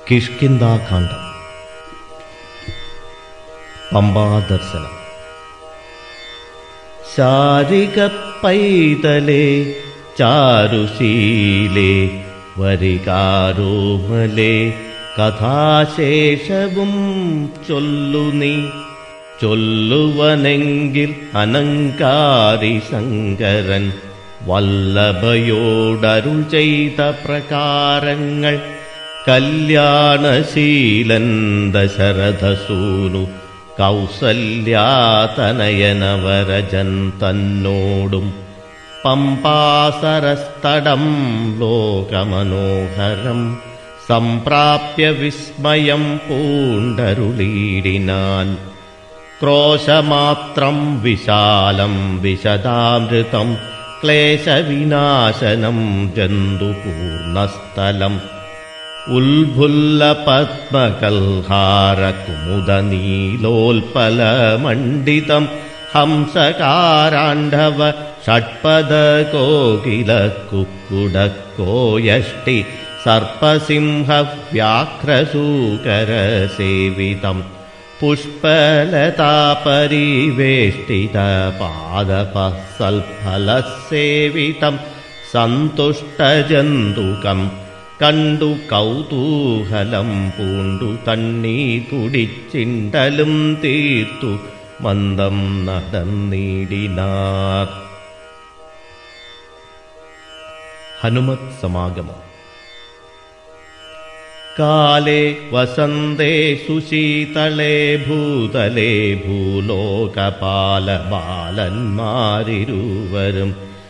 കിഷ്കിന്ധാകാന്ഡം. പമ്പാദർശനം. ശാരിക പൈതലേ ചാരുശീലേ വരികാരോമലേ കഥാശേഷവും ചൊല്ലു നീ. ചൊല്ലുവനെങ്കിൽ അനങ്കാരി ശങ്കരൻ വല്ലഭയോടരുൾ ചെയ്ത പ്രകാരങ്ങൾ കല്യാണശീലൻ ദശരഥസൂനു കൗസല്യാതനയനവരജൻ തന്നോടും പമ്പാസരസ്തടം ലോകമനോഹരം സംപ്രാപ്യ വിസ്മയം പൂണ്ടരുളീടിനാൻ. ക്രോശമാത്രം വിശാലം വിശദാമൃതം ക്ലേശവിനാശനം ജന്തുപൂർണസ്ഥലം ഉൽഫുല്ലപത്മകൽഹാരകുമുദനീലോൽപലമണ്ഡിതം ഹംസകാരാണ്ഡവ ഷഡ്പദകോകിലകുക്കുടക്കോയഷ്ടി സർപ്പസിംഹവ്യാഘ്രസൂകരസേവിതം പുഷ്പലതാപരിവേഷ്ടിതപാദപസൽഫലസേവിതം സന്തുഷ്ടജന്തുകം കണ്ടു കൗതൂഹലം പൂണ്ടു തണ്ണീർ കുടിച്ചിണ്ടലും തീർത്തു മന്ദം നടന്നിടിനാർ. ഹനുമത് സമാഗമം. കാലേ വസന്തേ സുശീതളേ ഭൂതലേ ഭൂലോകപാലബാലന്മാരിരുവരും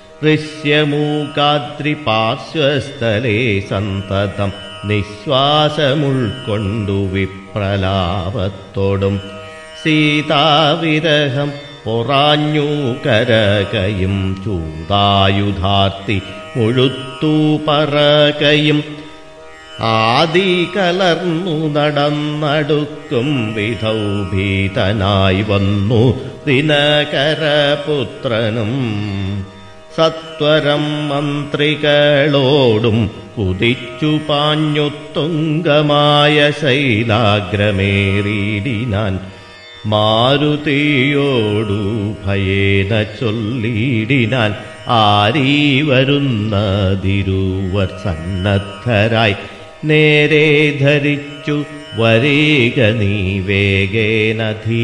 ഋഷ്യമൂകാദ്രിപാർശ്വസ്ഥലേ സന്തതം നിശ്വാസമുൾക്കൊണ്ടു വിപ്രലാപത്തോടും സീതാവിരഹം പൊറാഞ്ഞു കരകയും ചൂടായുധാർത്തി മുഴുത്തു പറകയും ആദി കലർന്നു നടന്നടുക്കും വിധൗ ഭീതനായി വന്നു ദിനകരപുത്രനും സത്വരം മന്ത്രികളോടും കുതിച്ചു പാഞ്ഞുത്തുംഗമായ ശൈലാഗ്രമേറിയിടിനാൻ. മാരുതിയോടു ഭയേന ചൊല്ലിടിനാൻ, ആരീ വരുന്നതിരുവർ സന്നദ്ധരായി നേരെ ധരിച്ചു വരിക നീ വേഗേന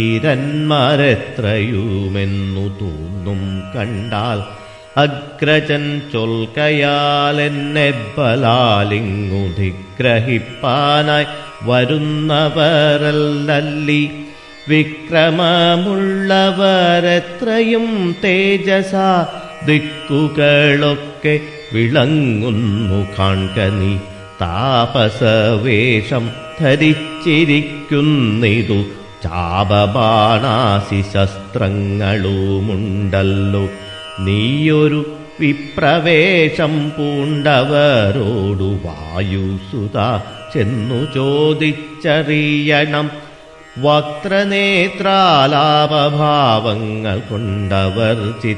ധീരന്മാരെത്രയുമെന്നു തോന്നും കണ്ടാൽ. അഗ്രജൻ ചൊൽക്കയാലെന്നെ ബലാലിങ്ങു ധിഗ്രഹിപ്പാനായി വരുന്നവരല്ലല്ലി. വിക്രമമുള്ളവരെത്രയും തേജസ ദിക്കുകളൊക്കെ വിളങ്ങുന്നു കാൺക നീ. താപസവേഷം ധരിച്ചിരിക്കുന്നിതു ചാപബാണാസി ശസ്ത്രങ്ങളുമുണ്ടല്ലോ. നീയൊരു വിപ്രവേഷം പൂണ്ടവരോടു വായുസുത ചെന്നു ചോദിച്ചറിയണം. വക്രനേത്രാലാപഭാവങ്ങൾ കൊണ്ടവർ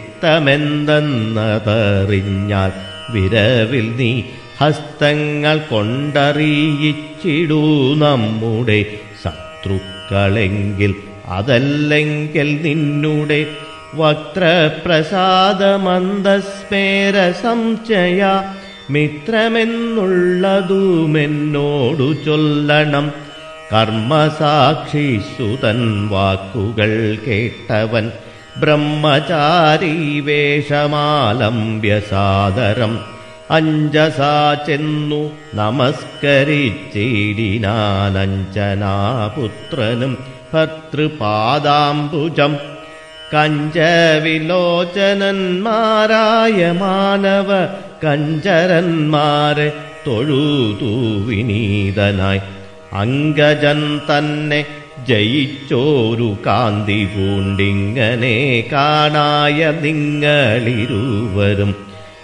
ചിത്തമെന്തെന്നതറിഞ്ഞാൽ വിരവിൽ നീ ഹസ്തങ്ങൾ കൊണ്ടറിയിച്ചിടൂ നമ്മുടെ ശത്രുക്കളെങ്കിൽ. അതല്ലെങ്കിൽ നിന്നുടെ വക്രപ്രസാദമന്ദസ്മേര സംശയ മിത്രമെന്നുള്ളതുമെന്നോടു ചൊല്ലണം. കർമ്മസാക്ഷിസുതൻ വാക്കുകൾ കേട്ടവൻ ബ്രഹ്മചാരി വേഷമാലംബ്യ സാദരം അഞ്ജസാ ചെന്നു നമസ്കരിച്ചിടിനാനഞ്ജനാപുത്രനും ഭർതൃപാദാംബുജം. കഞ്ചവിലോചനന്മാരായ മാനവ കഞ്ചരന്മാരെ തൊഴുതു വിനീതനായി അങ്കജൻ തന്നെ ജയിച്ചോരു കാന്തി പൂണ്ടിങ്ങനെ കാണായ നിങ്ങളിരുവരും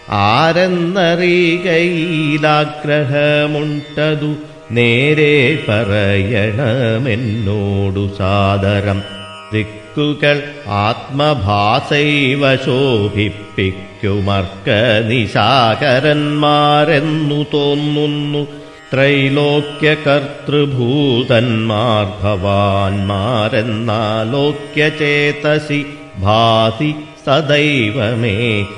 ആരെന്നറികയിലാഗ്രഹമുണ്ടതു നേരെ പറയണമെന്നോടു സാദരം. ദിക്കുകൾ ആത്മഭാസൈവ ശോഭിപ്പിക്കുമർക്ക നിശാകരന്മാരെന്നു തോന്നുന്നു. ത്രൈലോക്യകർത്തൃഭൂതന്മാർ ഭവാന്മാരെന്നാലോക്യചേതസി ഭാതി സദൈവമേ.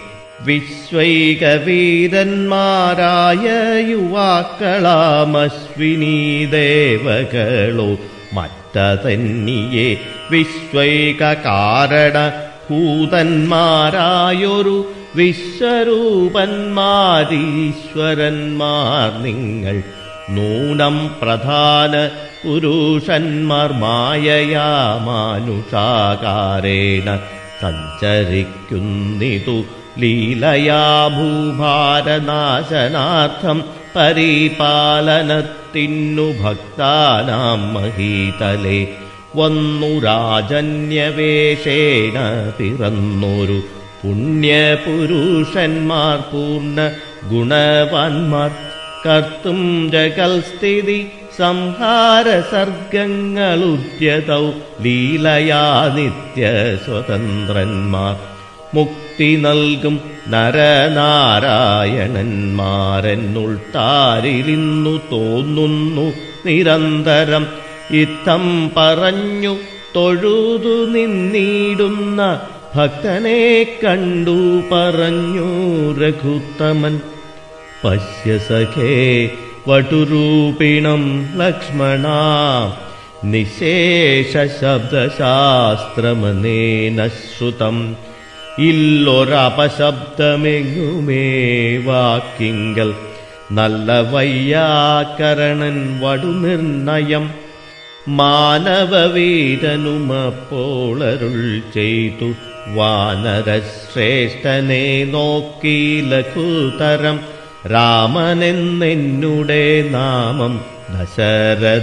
വിശ്വൈകവീരന്മാരായ യുവാക്കളാമശ്വിനീ ദേവകളോ മറ്റതന്നിയെ വിശ്വൈകകാരണഭൂതന്മാരായൊരു വിശ്വരൂപന്മാരീശ്വരന്മാർ നിങ്ങൾ. നൂനം പ്രധാന പുരുഷന്മാർ മായയാ മാനുഷാകാരേണ സഞ്ചരിക്കുന്നിതു ലീലയാ ഭൂഭാരനാശനാർത്ഥം പരിപാലനത്തിനു ഭക്താനാം മഹീതലേ. വന്നു രാജന്യവേഷേണ പിറന്നൊരു പുണ്യപുരുഷന്മാർ പൂർണ്ണ ഗുണവാന്മാർ. കർത്തും ജഗൽസ്ഥിതി സംഹാര സർഗങ്ങളുദ്യതൗ ലീലയാ നിത്യസ്വതന്ത്രന്മാർ. മുക്തി നൽകും നരനാരായണന്മാരെന്നുൾത്താരിലിന്നു തോന്നുന്നു നിരന്തരം. ഇത്തം പറഞ്ഞു തൊഴുതു നിന്നിടുന്ന ഭക്തനെ കണ്ടു പറഞ്ഞു രഘുത്തമൻ. പശ്യ സഖേ വടുരൂപിണം ലക്ഷ്മണ നിശേഷ ശബ്ദശാസ്ത്രമനേന ശ്രുതം. ഇല്ലൊരപശബ്ദമെങ്ങുമേ വാക്കിങ്കൽ നല്ല വയ്യാകരണൻ വടുനിർണയം. മാനവവീരനുമപ്പോളരുൾ ചെയ്തു വാനരശ്രേഷ്ഠനെ നോക്കി ലഘുതരം. രാമനെന്നെന്നുടെ നാമം ദശരഥ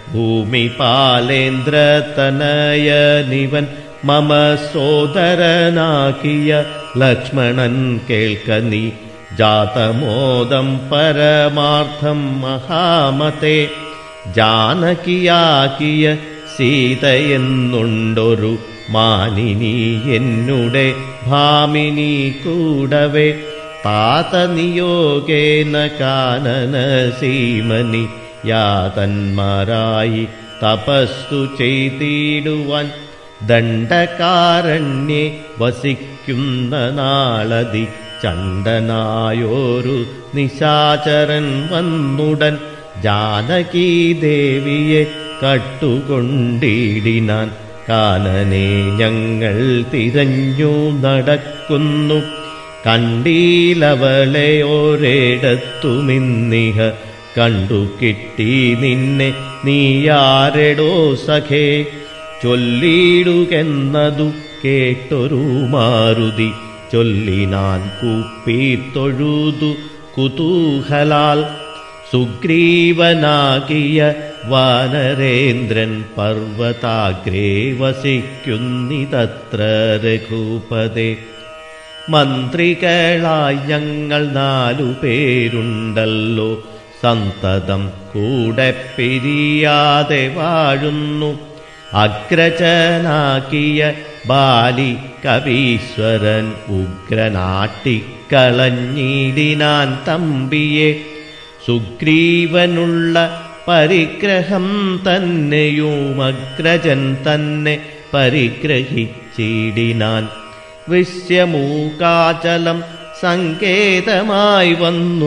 ഭൂമിപാലേന്ദ്രതനയനിവൻ. മമ സോദരനാക്കിയ ലക്ഷ്മണൻ കേൾക്ക നീ. ജാതമോദം പരമാർത്ഥം മഹാമതേ. ജാനകിയാക്കിയ സീതയെന്നുണ്ടൊരു മാനിനി എന്നുടെ ഭാമിനി കൂടവേ. താതനിയോഗേന കാനന സീമനി യാതന്മാരായി തപസ്സു ചെയ്തിടുവാൻ. ദണ്ഡകാരണ്യെ വസിക്കുന്ന നാളതി ചണ്ഡനായോരു നിശാചരൻ വന്നുടൻ. ജാനകീദേവിയെ കട്ടുകൊണ്ടിടിനാൻ. കാനനെ ഞങ്ങൾ തിരഞ്ഞു നടക്കുന്നു. കണ്ടീലവളെ ഒരിടത്തുമിന്നിഹ കണ്ടു കിട്ടി നിന്നെ നീയാരെടോ സഖേ. ചൊല്ലിടുകെന്നതു കേട്ടൊരു മാരുതി ചൊല്ലിനാൻ കൂപ്പി തൊഴുതു കുതൂഹലാൽ. സുഗ്രീവനാകിയ വാനരേന്ദ്രൻ പർവ്വതാഗ്രേ വസിക്കുന്നിതത്ര രഘുപതേ. മന്ത്രികളായി ഞങ്ങൾ 4 പേരുണ്ടല്ലോ. സന്തതം കൂടെ പിരിയാതെ വാഴുന്നു. അഗ്രജനാക്കിയ ബാലി കവീശ്വരൻ ഉഗ്രനാട്ടിക്കളഞ്ഞിടിനാൻ തമ്പിയെ. സുഗ്രീവനുള്ള പരിഗ്രഹം തന്നെയും അഗ്രജൻ തന്നെ പരിഗ്രഹിച്ചിടിനാൻ. വിശ്യമൂകാചലം സങ്കേതമായി വന്നു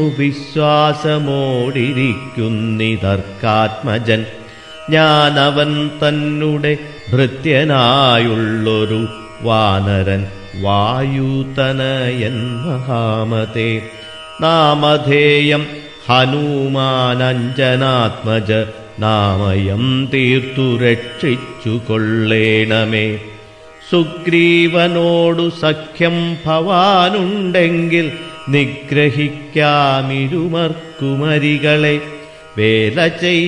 വിശ്വാസമോടിരിക്കുന്നിതർക്കാത്മജൻ. ഞാനവൻ തന്നെ ഭൃത്യനായുള്ളൊരു വാനരൻ വായുതനയൻ മഹാമതേ. നാമധേയം ഹനുമാനഞ്ജനാത്മജ. നാമയം തീർത്തു രക്ഷിച്ചു കൊള്ളേണമേ. സുഗ്രീവനോടു സഖ്യം ഭവാനുണ്ടെങ്കിൽ നിഗ്രഹിക്കാമിരുമർക്കുമരികളെ. വേല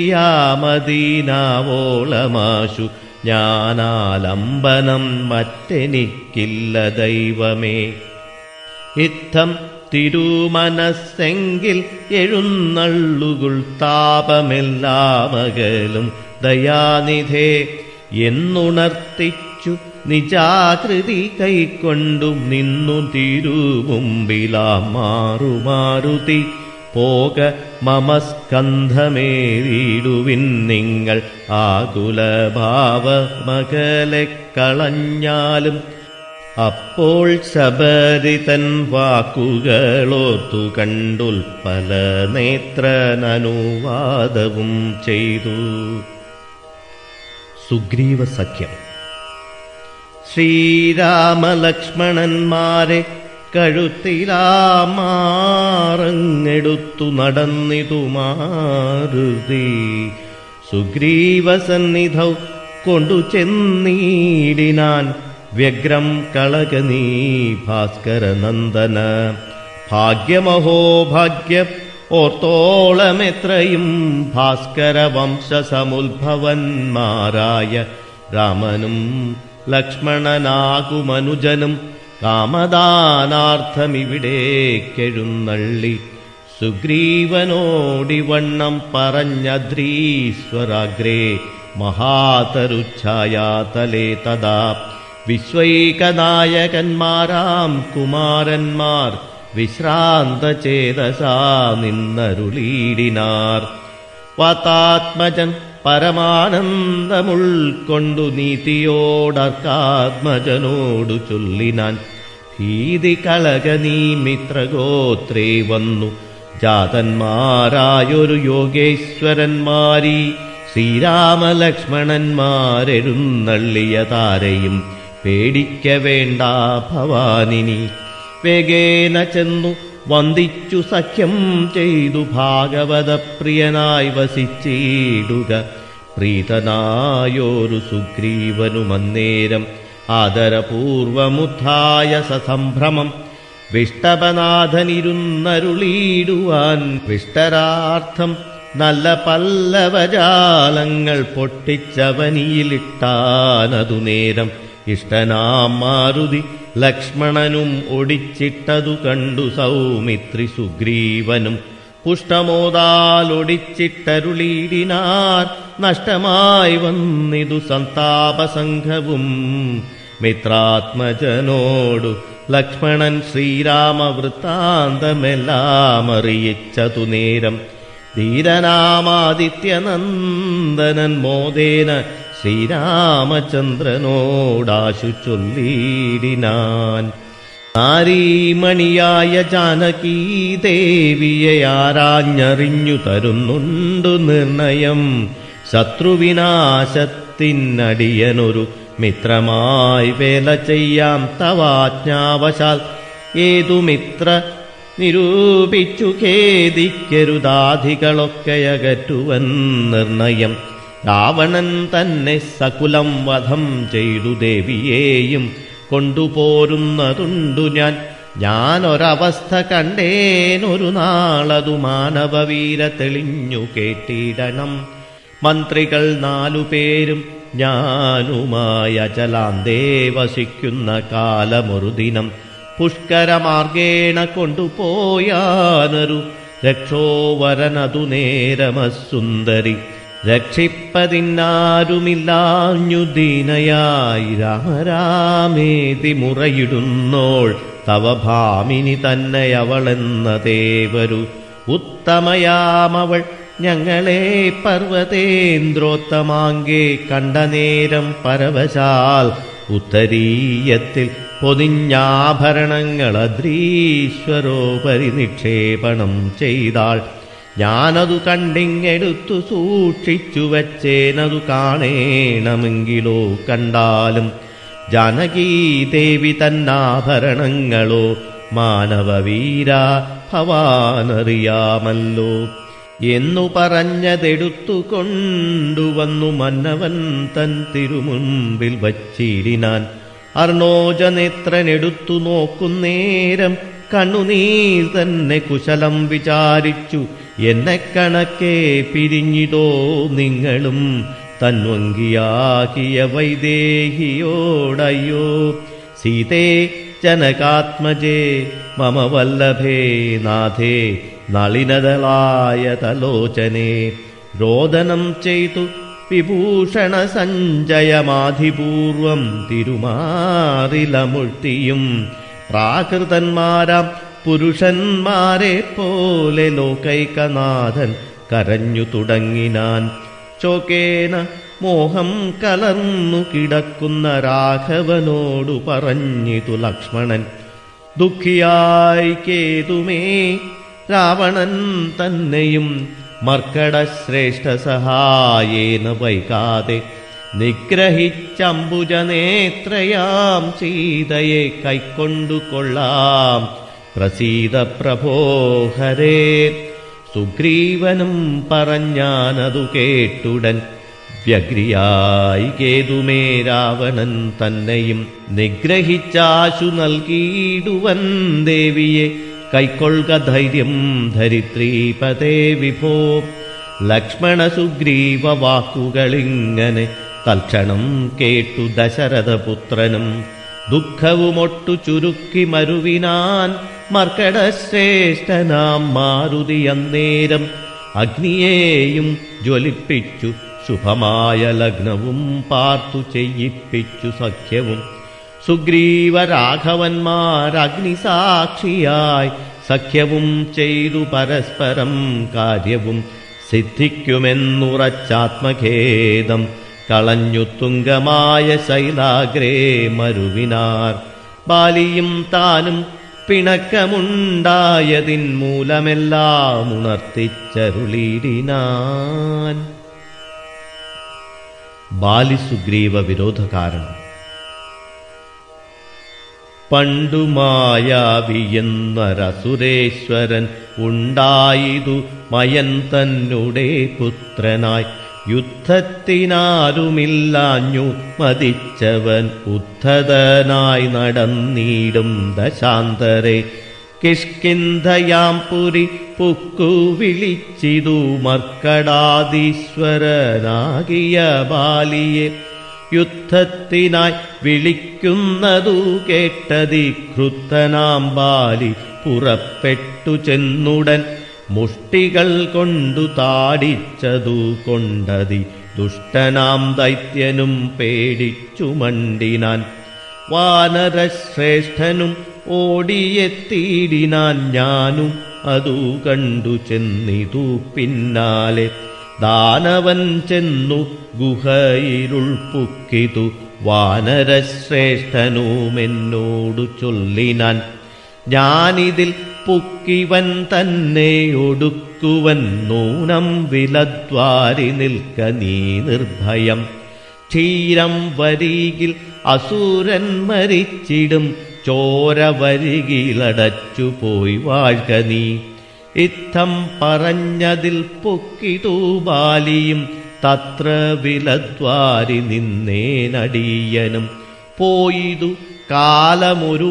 ചെയ്യാമദീനാവോളമാശു ഞാനാലംബനം മറ്റെനിക്കില്ല ദൈവമേ. ഇത്തം തിരുമനസ്സെങ്കിൽ എഴുന്നള്ളുകൾ താപമെല്ലാമകലും ദയാനിധേ എന്നുണർത്തിച്ചു നിജാകൃതി കൈക്കൊണ്ടും നിന്നു തിരുമുമ്പിലാ മാറുമാരുതി. പോക മമസ്കന്ധമേറിയിടുവിൻ നിങ്ങൾ ആകുലഭാവമകലെ കളഞ്ഞാലും. അപ്പോൾ ശബരിതൻ വാക്കുകളോർത്തു കണ്ടുൽപ്പല നേത്രനനുവാദവും ചെയ്തു. സുഗ്രീവ സഖ്യം. ശ്രീരാമലക്ഷ്മണന്മാരെ കഴുത്തിലാമാറങ്ങെടുത്തു നടന്നിതു മാരുതി. സുഗ്രീവസന്നിധൗ കൊണ്ടു ചെന്നീടിനാൻ വ്യഗ്രം കളകനീ ഭാസ്കരനന്ദന. ഭാഗ്യമഹോ ഭാഗ്യം ഓർത്തോളമെത്രയും ഭാസ്കരവംശസമുദ്ഭവന്മാരായ രാമനും ലക്ഷ്മണനാകുമനുജനും കാമദാനാർത്ഥമിവിടേക്കെഴുന്നള്ളി. സുഗ്രീവനോടിവണ്ണം പറഞ്ഞദ്രീശ്വരാഗ്രേ മഹാതരുച്ഛായാതലേ തഥാ. വിശ്വൈകനായകന്മാരാം കുമാരന്മാർ വിശ്രാന്തചേതസാ നിന്നരുളീടിനാർ. വാതാത്മജൻ പരമാനന്ദമുൾക്കൊണ്ടു നീതിയോടർക്കാത്മജനോടു ചൊല്ലിനാൻ. ഭീതി കളകനീ മിത്രഗോത്രേ വന്നു ജാതന്മാരായൊരു യോഗേശ്വരന്മാരീ. ശ്രീരാമലക്ഷ്മണന്മാരെഴുന്നള്ളിയ താരയും പേടിക്ക വേണ്ട ഭവാനിനി. വേഗേന ചെന്നു വന്ദിച്ചു സഖ്യം ചെയ്തു ഭാഗവതപ്രിയനായി വസിച്ചിടുക. പ്രീതനായോരു സുഗ്രീവനുമന്നേരം ആദരപൂർവമുദ്ധായ സസംഭ്രമം. വിഷ്ടപനാഥനിരുന്നരുളീടുവാൻ വിഷ്ടരാർത്ഥം നല്ല പല്ലവജാലങ്ങൾ പൊട്ടിച്ചവനിയിലിട്ടാനതു നേരം. ഇഷ്ടനാം മാരുതി ലക്ഷ്മണനും ഒടിച്ചിട്ടതു കണ്ടു സൗമിത്രി സുഗ്രീവനും പുഷ്ടമോദാലൊടിച്ചിട്ടരുളീടിനാർ. നഷ്ടമായി വന്നിതു സന്താപസംഘവും. മിത്രാത്മജനോടു ലക്ഷ്മണൻ ശ്രീരാമവൃത്താന്തമെല്ലാം അറിയിച്ചതു നേരം. ധീരനാമാദിത്യനന്ദനൻ മോദേന ശ്രീരാമചന്ദ്രനോടാശു ചൊല്ലിടിനാൻ. നാരീമണിയായ ജാനകീ ദേവിയെ ആരാഞ്ഞറിഞ്ഞു തരുന്നുണ്ടു നിർണയം. ശത്രുവിനാശത്തിനടിയനൊരു മിത്രമായി വേല ചെയ്യാം തവാജ്ഞാവശാൽ. ഏതു മിത്ര നിരൂപിച്ചു ഖേദിക്കരുതാധികളൊക്കെയകറ്റുവൻ നിർണയം. രാവണൻ തന്നെ സകുലം വധം ചെയ്തു ദേവിയെയും കൊണ്ടുപോരുന്നതുണ്ടു ഞാൻ. ഞാനൊരവസ്ഥ കണ്ടേനൊരു നാളതു മാനവവീര തെളിഞ്ഞു കേട്ടിടണം. മന്ത്രികൾ 4 പേരും ഞാനുമായ അചലാന്തേ വസിക്കുന്ന കാലമൊരുദിനം. പുഷ്കരമാർഗേണ കൊണ്ടുപോയാനൊരു രക്ഷോവരനതു നേരമസുന്ദരി. രക്ഷിപ്പതിന്നാരുമില്ലാഞ്ഞു ദീനയായി രാമരാമേതി മുറയിടുന്നോൾ. തവ ഭാമിനി തന്നെയവളെന്ന ദേവരു. ഉത്തമയാമവൾ ഞങ്ങളെ പർവ്വതേന്ദ്രോത്തമാങ്കേ കണ്ട നേരം പരവശാൽ. ഉത്തരീയത്തിൽ പൊതിഞ്ഞാഭരണങ്ങളദ്രീശ്വരോപരി നിക്ഷേപണം ചെയ്താൾ. ഞാനതു കണ്ടിങ്ങെടുത്തു സൂക്ഷിച്ചു വച്ചേനതു കാണേണമെങ്കിലോ കണ്ടാലും. ജാനകീദേവി തന്നാഭരണങ്ങളോ മാനവവീര ഭവാനറിയാമല്ലോ എന്നു പറഞ്ഞതെടുത്തു കൊണ്ടുവന്നു മന്നവൻ തൻ തിരുമുമ്പിൽ വച്ചിടിനാൻ. അർണോജനേത്രനെടുത്തു നോക്കുന്നേരം കണ്ണുനീർ തന്നെ കുശലം വിചാരിച്ചു. എന്നെ കണക്കെ പിരിഞ്ഞിതോ നിങ്ങളും തന്വങ്കിയാകിയ വൈദേഹിയോടയ്യോ. സീതേ ജനകാത്മജേ മമ വല്ലഭേ നാഥേ നളിനദളായ തലോചനേ. രോദനം ചെയ്തു വിഭൂഷണ സഞ്ജയമാധിപൂർവം തിരുമാറിലമുഴ്ത്തിയും പ്രാകൃതന്മാരാം പുരുഷന്മാരെ പോലെ ലോകൈകനാഥൻ കരഞ്ഞു തുടങ്ങിനാൻ. ശോകേന മോഹം കലർന്നു കിടക്കുന്ന രാഘവനോടു പറഞ്ഞിതു ലക്ഷ്മണൻ. ദുഃഖിയായി കേതുമേ രാവണൻ തന്നെയും മർക്കടശ്രേഷ്ഠ സഹായേന വൈകാതെ നിഗ്രഹിച്ചംബുജനേത്രയാം സീതയെ കൈക്കൊണ്ടുകൊള്ളാം. പ്രസീത പ്രഭോ ഹരേ. സുഗ്രീവനും പറഞ്ഞാനതു കേട്ടുടൻ വ്യഗ്രിയായി കേതുമേ രാവണൻ തന്നെയും നിഗ്രഹിച്ചാശു നൽകിയിടുവൻ ദേവിയെ കൈക്കൊള്ളുക ധൈര്യം ധരിത്രീപതേ വിഭോ. ലക്ഷ്മണ സുഗ്രീവ വാക്കുകളിങ്ങനെ തൽക്ഷണം കേട്ടു ദശരഥപുത്രനും ദുഃഖവുമൊട്ടു ചുരുക്കി മരുവിനാൻ. മർക്കടശ്രേഷ്ഠനാം മാരുതി അന്നേരം അഗ്നിയേയും ജ്വലിപ്പിച്ചു ശുഭമായ ലഗ്നവും പാർത്തു ചെയ്യിപ്പിച്ചു സഖ്യവും. സുഗ്രീവ രാഘവന്മാർ അഗ്നിസാക്ഷിയായി സഖ്യവും ചെയ്തു പരസ്പരം കാര്യവും സിദ്ധിക്കുമെന്നുറച്ചാത്മഖേദം കളഞ്ഞു തുംഗമായ ശൈലാഗ്രേ മരുവിനാർ. ബാലിയും താനും പിണക്കമുണ്ടായതിൻ മൂലമെല്ലാം ഉണർത്തിച്ചരുളിയിടിനാൻ. ബാലിസുഗ്രീവ വിരോധകാരണം. പണ്ടു മായാവിയെന്നൊരസുരേശ്വരൻ ഉണ്ടായിതു മയൻ തന്നെ പുത്രനായി. യുദ്ധത്തിനാരുമില്ലാഞ്ഞു മതിച്ചവൻ ഉദ്ധതനായി നടന്നിടും ദശാന്തരെ. കിഷ്കിന്ധയാം പുരി പുക്കു വിളിച്ചിതു മർക്കടാദീശ്വരനാകിയ ബാലിയെ. യുദ്ധത്തിനായി വിളിക്കുന്നതു കേട്ടതി ക്രുദ്ധനാം ബാലി പുറപ്പെട്ടു ചെന്നുടൻ മുഷ്ടികൾ കൊണ്ടു താടിച്ചതു കൊണ്ടതി ദുഷ്ടനാം ദൈത്യനും പേടിച്ചു മണ്ടിനാൻ. വാനരശ്രേഷ്ഠനും ഓടിയെത്തിയിടിനാൻ. ഞാനും അതു കണ്ടു ചെന്നിതു പിന്നാലെ. ദാനവൻ ചെന്നു ഗുഹയിരുൾപ്പുക്കിതു വാനരശ്രേഷ്ഠനുമെന്നോടു ചൊല്ലിനാൻ. ഞാനിതിൽ പുക്കിവൻ തന്നെ ഒടുക്കുവൻ നൂനം വിലദ്വാരി നിൽക്ക നീ നിർഭയം. ക്ഷീരം വരികിൽ അസുരൻ മരിച്ചിടും ചോര വരികിലടച്ചു പോയി വാഴ്ക നീ. ഇത്തം പറഞ്ഞതിൽ പൊക്കിതു ബാലിയും തത്ര വിലദ്വാരി നിന്നേനടിയനും. പോയിതു കാലമൊരു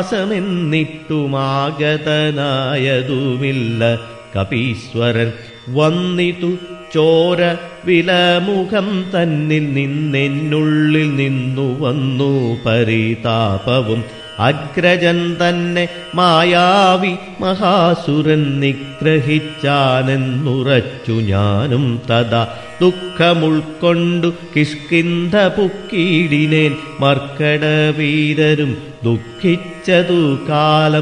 മാസമെന്നിട്ടുമാഗതനായതുമില്ല കപീശ്വരൻ. വന്നിതു ചോര വിലമുഖം തന്നിൽ നിന്നെന്നുള്ളിൽ നിന്നു വന്നു പരിതാപവും. അഗ്രജൻ തന്നെ മായാവി മഹാസുരൻ നിഗ്രഹിച്ചാനെന്നുറച്ചു ഞാനും തഥാ. ദുഃഖമുൾക്കൊണ്ടു കിഷ്കിന്ധ പുക്കീടിനേൻ. മർക്കടവീരരും ദുഃഖിച്ചതു കാലം.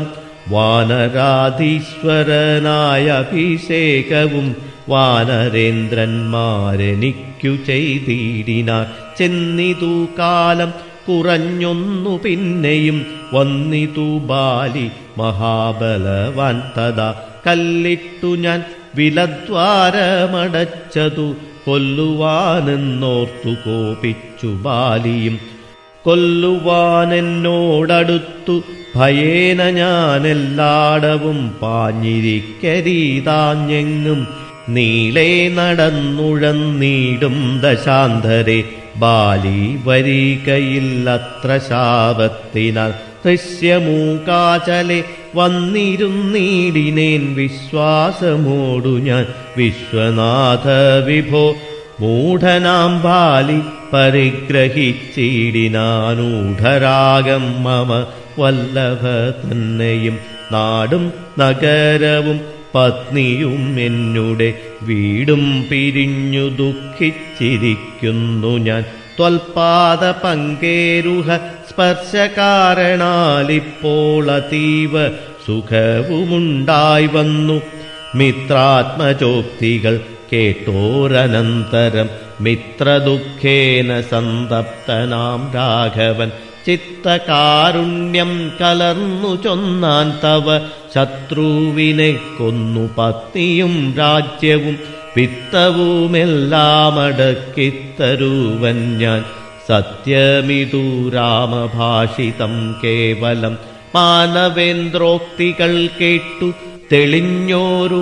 വാനരാധീശ്വരനായ അഭിഷേകവും വാനരേന്ദ്രന്മാരെനിക്കു ചെയ്തിടിനാർ. ചെന്നിതു കാലം കുറഞ്ഞൊന്നു പിന്നെയും വന്നിതു ബാലി മഹാബലവാൻ തഥാ. കല്ലിട്ടു ഞാൻ വിലദ്വാരമടച്ചതു കൊല്ലുവാനെന്നോർത്തു കോപിച്ചു ബാലിയും. കൊല്ലുവാനെന്നോടടുത്തു ഭയേന ഞാനെല്ലാടവും പാഞ്ഞിരിക്കരിതാഞ്ഞെങ്ങും. നീളെ നടന്നുഴന്നീടും ദശാന്തരെ. ബാലി വരികയില്ലത്ര ശാപത്തിനാൽ. ദൃശ്യമൂകാചലെ വന്നിരുന്നീടിനേൻ വിശ്വാസമോടു ഞാൻ വിശ്വനാഥ വിഭോ. മൂഢനാം ബാലി പരിഗ്രഹിച്ചിടിനാനൂഢരാഗം മമ വല്ലഭ തന്നെയും. നാടും നഗരവും പത്നിയും എന്നുടെ വീടും പിരിഞ്ഞു ദുഃഖിച്ചിരിക്കുന്നു ഞാൻ. ത്വൽപാദ പങ്കേരുഹ സ്പർശകാരണാലിപ്പോൾ അതീവ സുഖവുമുണ്ടായി വന്നു. മിത്രാത്മജോക്തികൾ കേട്ടോരനന്തരം മിത്രദുഃഖേന സന്തപ്തനാം രാഘവൻ ചിത്തകാരുണ്യം കലർന്നു ചൊന്നാൻ, തവ ശത്രുവിനെ കൊന്നു പത്നിയും രാജ്യവും വിത്തവുമെല്ലാം അടക്കിത്തരുവൻ ഞാൻ. സത്യമിതു രാമഭാഷിതം കേവലം മാനവേന്ദ്രോക്തികൾ കേട്ടു തെളിഞ്ഞോരു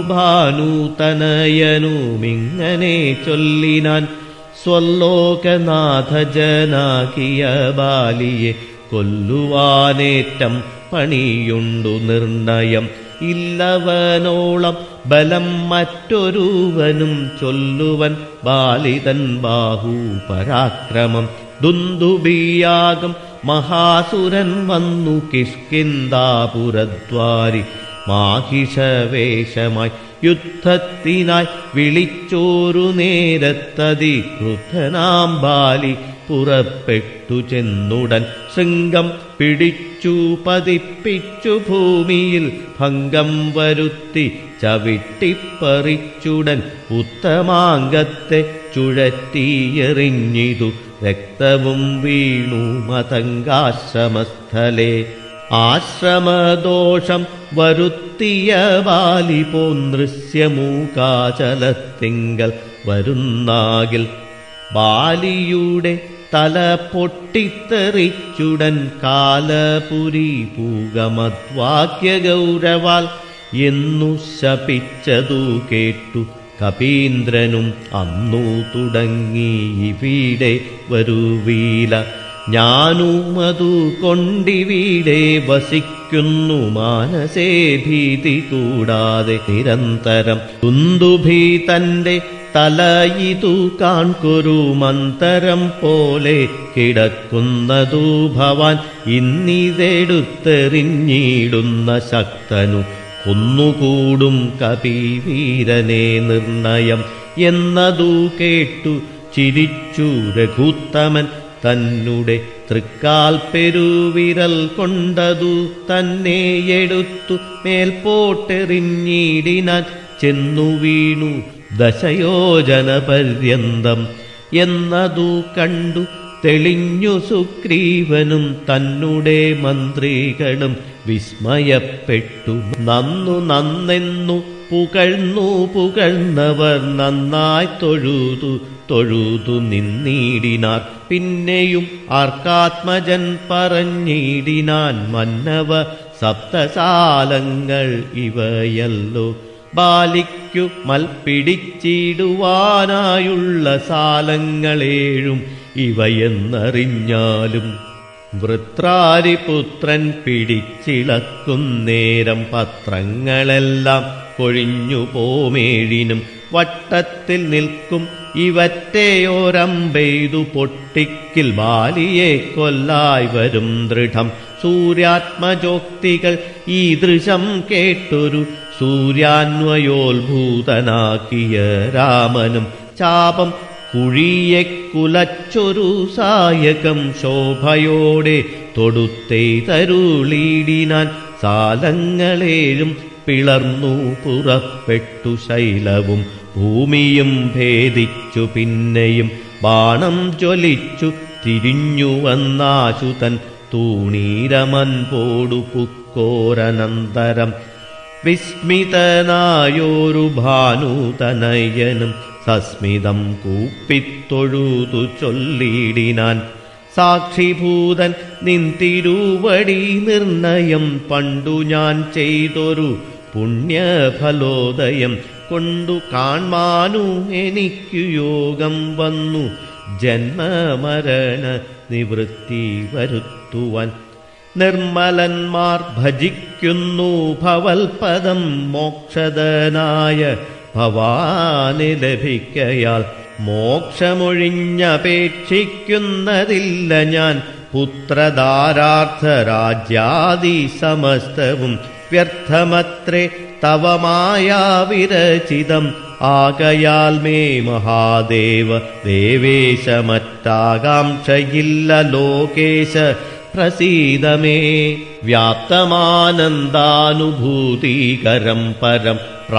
ഭാനുതനയനുമിങ്ങനെ ചൊല്ലിനാൻ. സ്വലോകനാഥ ജനാകിയ ബാലിയെ കൊല്ലുവാനേറ്റം പണിയുണ്ടു നിർണയം. ഇല്ലവനോളം ബലം മറ്റൊരുവനും ചൊല്ലുവൻ ബാലിതൻ ബാഹുപരാക്രമം. ദുന്ദുഭിയാകം മഹാസുരൻ വന്നു കിഷ്കിന്ധാപുരദ്വാരി മാഹിഷവേഷമായി യുദ്ധത്തിനായി വിളിച്ചോരു നേരത്തതിക്രുദ്ധനാം ബാലി പുറപ്പെട്ടു ചെന്നുടൻ ശൃംഗം പിടിച്ചു പതിപ്പിച്ചു ഭൂമിയിൽ ഭംഗം വരുത്തി ചവിട്ടിപ്പറിച്ചുടൻ ഉത്തമാംഗത്തെ ചുഴറ്റിയെറിഞ്ഞിതു. രക്തവും വീണു മതംഗാശ്രമസ്ഥലേ. ആശ്രമദോഷം വരുത്തിയ ബാലി പോന്നൃശ്യമൂകാചലത്തിങ്കൽ വരുന്നാകിൽ ബാലിയുടെ തല പൊട്ടിത്തെറിച്ചുടൻ കാലപുരി പൂകമദ്വാക്യഗൗരവാൽ എന്നു ശപിച്ചതു കേട്ടു കപീന്ദ്രനും അന്നു തുടങ്ങി ഇവിടെ വരുവീല. ഞാനുമതു കൊണ്ടിവിടെ വസിക്കുന്നു മാനസേ ഭീതി കൂടാതെ നിരന്തരം. ദുന്ദുഭി തന്റെ തലയിതു കാൺകൊരു മന്തരം പോലെ കിടക്കുന്നതു ഭവാൻ ഇന്നിതെടുത്തെറിഞ്ഞിടുന്ന ശക്തനു കൊന്നുകൂടും കപിവീരനെ നിർണയം എന്നതു കേട്ടു ചിരിച്ചു രഘുത്തമൻ. തന്നുടെ തൃക്കാൽ പെരുവിരൽ കൊണ്ടതു തന്നെ എടുത്തു മേൽപോട്ടെറിഞ്ഞിടിനാൻ. ചെന്നു വീണു ദശയോജന പര്യന്തം എന്നതു കണ്ടു തെളിഞ്ഞു സുഗ്രീവനും തന്നുടെ മന്ത്രികളും വിസ്മയപ്പെട്ടു. നന്നെന്നു പുകഴ്ന്നവർ നന്നായി തൊഴുതു നിന്നിടിനാർ. പിന്നെയും ആർക്കാത്മജൻ പറഞ്ഞിടിനാൻ, മന്നവ സപ്തസാലങ്ങൾ ഇവയല്ലോ ബാലിക്കു മൽപ്പിടിച്ചിടുവാനായുള്ള സാലങ്ങളേഴും ഇവയെന്നറിഞ്ഞാലും. വൃത്രാരിപുത്രൻ പിടിച്ചിളക്കുന്നേരം പത്രങ്ങളെല്ലാം കൊഴിഞ്ഞു പോമേഴിനും വട്ടത്തിൽ നിൽക്കും ഇവറ്റയോരമ്പെയ്തു പൊട്ടിക്കിൽ ബാലിയെ കൊല്ലായി വരും ദൃഢം. സൂര്യാത്മജോക്തികൾ ഈ ദൃശം കേട്ടൊരു സൂര്യാന്വയോത്ഭൂതനാക്കിയ രാമനും ചാപം കുഴിയെ കുലച്ചൊരു സായകം ശോഭയോടെ തൊടുത്തെയ്തരുളിടിനാൻ. സാലങ്ങളേഴും പിളർന്നു പുറപ്പെട്ടു ശൈലവും ഭൂമിയും ഭേദിച്ചു. പിന്നെയും ബാണം ജ്വലിച്ചു തിരിഞ്ഞു വന്നാശുതൻ തൂണീരമൻ പോടു പുക്കോരനന്തരം. വിസ്മിതനായോരു ഭാനുതനയനും സസ്മിതം കൂപ്പിത്തൊഴുതു ചൊല്ലിടിനാൻ. സാക്ഷിഭൂതൻ നിന്തിരുവടി നിർണയം പണ്ടു ഞാൻ ചെയ്തൊരു പുണ്യഫലോദയം കൊണ്ടു കാൺമാനു എനിക്കു യോഗം വന്നു ജന്മമരണ നിവൃത്തി വരുത്തുവാൻ. നിർമ്മലന്മാർ ഭജിക്കുന്നു ഭവൽപദം മോക്ഷദനായ ഭവാന് ലഭിക്കയാൽ. മോക്ഷമൊഴിഞ്ഞപേക്ഷിക്കുന്നതില്ല ഞാൻ. പുത്രധാരാർത്ഥരാജ്യാദി സമസ്തവും വ്യർത്ഥമത്രേ തവമായാ വിരചിതം. ആകയാൽ മേ മഹാദേവ ദേവേശ മറ്റാകാംക്ഷയില്ല ലോകേശ പ്രസീദമേ. വ്യാപ്തമാനന്ദാനുഭൂതികരം പരം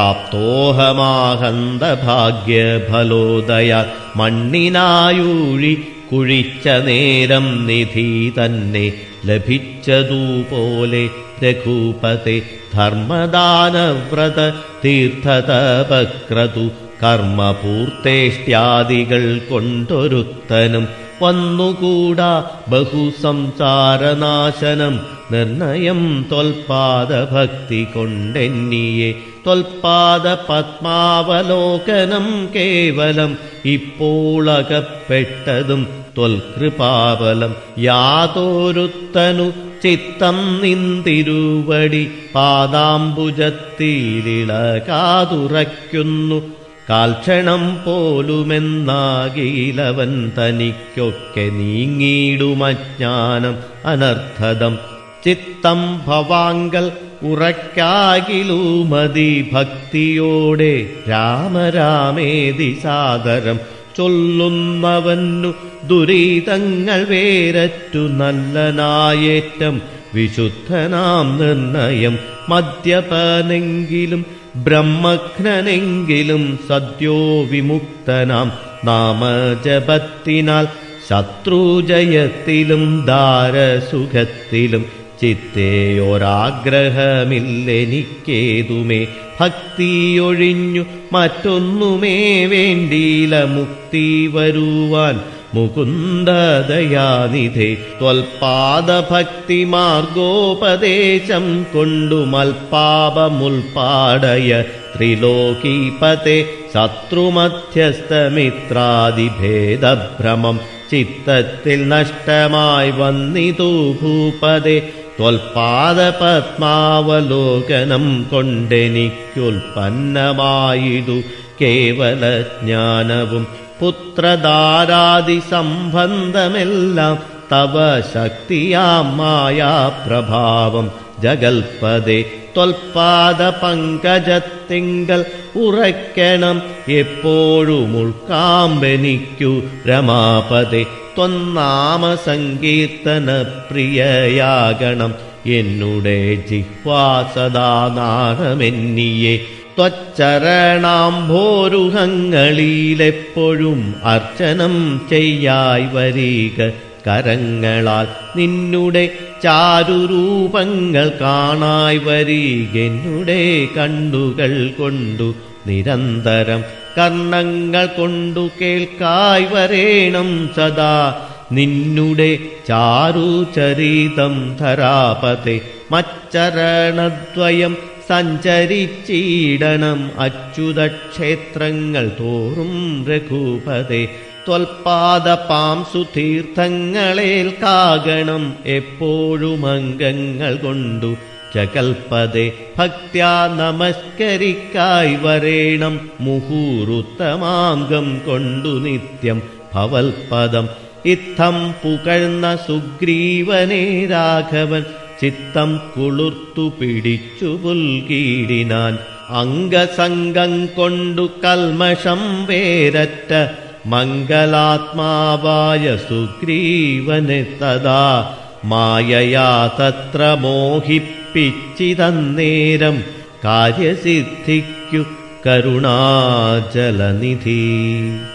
പ്രാപ്തോഹമാഹന്തഭാഗ്യഫലോദയാ. മണ്ണിനായൂഴി കുഴിച്ച നേരം നിധി തന്നെ ലഭിച്ചതുപോലെ രഘുപതേ. ധർമ്മദാനവ്രത തീർത്ഥതപക്രതു കർമ്മപൂർത്തേഷ്ട്യാദികൾ കൊണ്ടൊരുത്തനും വന്നുകൂടാ ബഹുസംസാരനാശനം. നിർണയം ത്വൽപാദഭക്തി കൊണ്ടെന്നിയെ. ത്വൽപാദ പത്മാവലോകനം കേവലം ഇപ്പോളകപ്പെട്ടതും ത്വൽകൃപാബലം. യാതൊരുത്തനു ചിത്തം നിന്തിരുവടി പാദാംബുജത്തിലിളകാതുറയ്ക്കുന്നു. കാൽക്ഷണം പോലുമെന്നാകിലവൻ തനിക്കൊക്കെ നീങ്ങിടുമജ്ഞാനം അനർത്ഥദം. ചിത്തം ഭവാങ്കൽ ഉറയ്ക്കാകിലുമതി ഭക്തിയോടെ രാമരാമേതി സാദരം ചൊല്ലുന്നവന്നു ദുരിതങ്ങൾ വേരറ്റു നല്ലനായേറ്റം വിശുദ്ധനാം നിർണയം. മദ്യപനെങ്കിലും ബ്രഹ്മഘ്നനെങ്കിലും സദ്യോ വിമുക്തനാം നാമജപത്തിനാൽ ശത്രുജയത്തിലും ദാരസുഖത്തിലും ചിത്തേയൊരാഗ്രഹമില്ലെനിക്കേതുമേ. ഭക്തിയൊഴിഞ്ഞു മറ്റൊന്നുമേ വേണ്ടീല മുക്തി വരുവാൻ മുകുന്ദദയാനിധേ. ത്വൽപാദഭക്തി മാർഗോപദേശം കൊണ്ടു മൽപാപമുൽപാടയ ത്രിലോകീപതേ. ശത്രുമധ്യസ്ഥമിത്രാദിഭേദഭ്രമം ചിത്തത്തിൽ നഷ്ടമായി വന്നിതു ഭൂപതേ. ത്വൽപാദപത്മാവലോകനം കൊണ്ടെനിക്കുൽപ്പന്നമായിതു കേവലജ്ഞാനവും. പുത്രധാരാദി സംബന്ധമെല്ലാം തവ ശക്തിയാം മായാപ്രഭാവം ജഗൽപദേ. ത്വൽപാദ പങ്കജത്തിങ്കൽ ഉറയ്ക്കണം എപ്പോഴും ഉൾക്കാമ്പെനിക്കു രമാപദേ. ത്വന്നാമ സങ്കീർത്തന പ്രിയയാകണം എന്നുടെ ജിഹ്വാ സദാ നാണമെന്നിയെ. ത്വച്ചരണാംഭോരുഹങ്ങളിലെപ്പോഴും അർച്ചനം ചെയ്യായി വരിക കരങ്ങളാൽ. നിന്നുടെ ചാരുരൂപങ്ങൾ കാണായി വരികെന്നുടെ കണ്ണുകൾ കൊണ്ടു നിരന്തരം. കർണങ്ങൾ കൊണ്ടു കേൾക്കായി വരേണം സദാ നിന്നുടെ ചാരുചരിതം ധരാപതേ. മച്ചരണദ്വയം സഞ്ചരിച്ചിടണം അച്യുതക്ഷേത്രങ്ങൾ തോറും രഘുപതേ. ത്വൽപാദപാംസു തീർത്ഥങ്ങളേൽക്കാകണം എപ്പോഴും അംഗങ്ങൾ കൊണ്ടു ജഗൽപദേ. ഭക്ത്യാ നമസ്കരിക്കായി വരേണം മുഹൂർത്തമാംഗം കൊണ്ടു നിത്യം ഭവൽപദം. ഇത്തം പുകഴ്ന്ന സുഗ്രീവനേ രാഘവൻ ചിത്തം കുളിർത്തു പിടിച്ചു പുൽകീടിനാൻ. അംഗസംഗം കൊണ്ടു കൽമഷം വേരറ്റ മംഗലാത്മാവായ സുഗ്രീവനെ തഥാ മായയാ തത്ര മോഹിപ്പിച്ചിതന്നേരം കാര്യസിദ്ധിക്കു കരുണാജലനിധി.